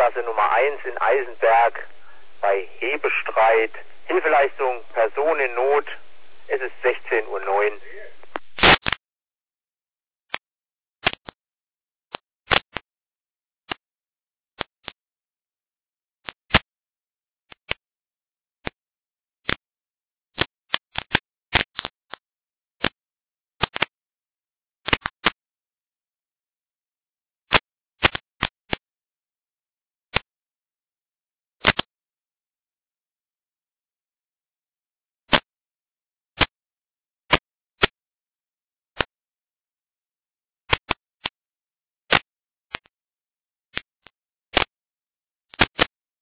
Straße Nummer 1 in Eisenberg bei Hebestreit. Hilfeleistung, Person in Not. Es ist 16:09 Uhr.